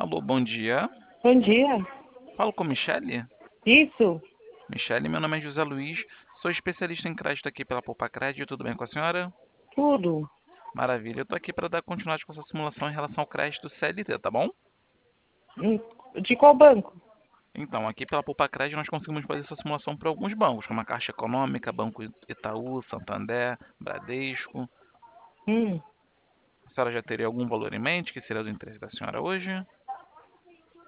Alô, bom dia. Bom dia. Falo com Michele? Isso? Michele, meu nome é José Luiz, sou especialista em crédito aqui pela Poupa-Crédito, tudo bem com a senhora? Tudo. Maravilha, eu tô aqui para dar continuidade com essa simulação em relação ao crédito CLT, tá bom? Hum, De qual banco? Então, aqui pela Poupa-Crédito nós conseguimos fazer essa simulação para alguns bancos, como a Caixa Econômica, Banco Itaú, Santander, Bradesco. Hum, A senhora já teria algum valor em mente que seria do interesse da senhora hoje?